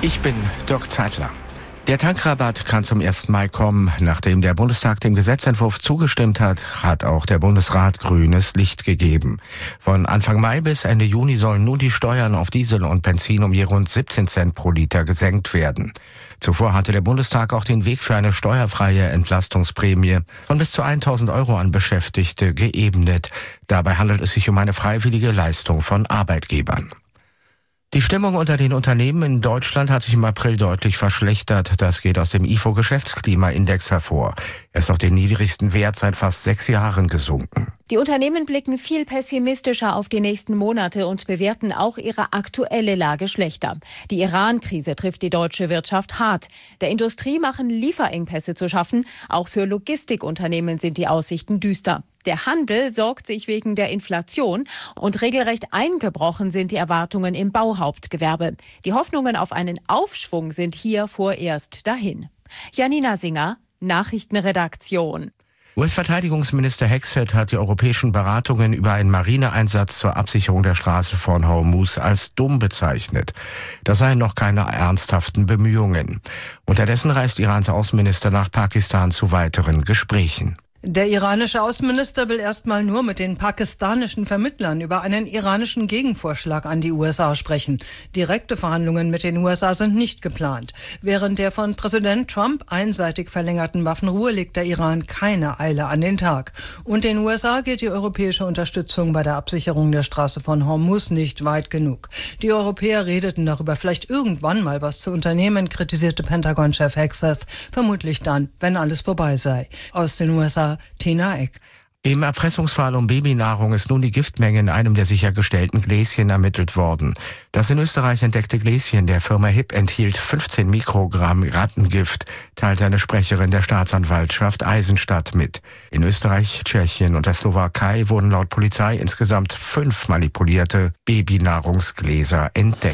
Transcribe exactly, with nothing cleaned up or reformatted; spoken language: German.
Ich bin Dirk Zeitler. Der Tankrabatt kann zum ersten Mai kommen. Nachdem der Bundestag dem Gesetzentwurf zugestimmt hat, hat auch der Bundesrat grünes Licht gegeben. Von Anfang Mai bis Ende Juni sollen nun die Steuern auf Diesel und Benzin um je rund siebzehn Cent pro Liter gesenkt werden. Zuvor hatte der Bundestag auch den Weg für eine steuerfreie Entlastungsprämie von bis zu tausend Euro an Beschäftigte geebnet. Dabei handelt es sich um eine freiwillige Leistung von Arbeitgebern. Die Stimmung unter den Unternehmen in Deutschland hat sich im April deutlich verschlechtert. Das geht aus dem I F O-Geschäftsklimaindex hervor. Er ist auf den niedrigsten Wert seit fast sechs Jahren gesunken. Die Unternehmen blicken viel pessimistischer auf die nächsten Monate und bewerten auch ihre aktuelle Lage schlechter. Die Iran-Krise trifft die deutsche Wirtschaft hart. Der Industrie machen Lieferengpässe zu schaffen. Auch für Logistikunternehmen sind die Aussichten düster. Der Handel sorgt sich wegen der Inflation und regelrecht eingebrochen sind die Erwartungen im Bauhauptgewerbe. Die Hoffnungen auf einen Aufschwung sind hier vorerst dahin. Janina Singer, Nachrichtenredaktion. U S-Verteidigungsminister Hegseth hat die europäischen Beratungen über einen Marineeinsatz zur Absicherung der Straße von Hormuz als dumm bezeichnet. Das seien noch keine ernsthaften Bemühungen. Unterdessen reist Irans Außenminister nach Pakistan zu weiteren Gesprächen. Der iranische Außenminister will erstmal nur mit den pakistanischen Vermittlern über einen iranischen Gegenvorschlag an die U S A sprechen. Direkte Verhandlungen mit den U S A sind nicht geplant. Während der von Präsident Trump einseitig verlängerten Waffenruhe legt der Iran keine Eile an den Tag. Und den U S A geht die europäische Unterstützung bei der Absicherung der Straße von Hormuz nicht weit genug. Die Europäer redeten darüber, vielleicht irgendwann mal was zu unternehmen, kritisierte Pentagon-Chef Hegseth. Vermutlich dann, wenn alles vorbei sei. Aus den U S A Tina Eck. Im Erpressungsfall um Babynahrung ist nun die Giftmenge in einem der sichergestellten Gläschen ermittelt worden. Das in Österreich entdeckte Gläschen der Firma Hipp enthielt fünfzehn Mikrogramm Rattengift, teilte eine Sprecherin der Staatsanwaltschaft Eisenstadt mit. In Österreich, Tschechien und der Slowakei wurden laut Polizei insgesamt fünf manipulierte Babynahrungsgläser entdeckt.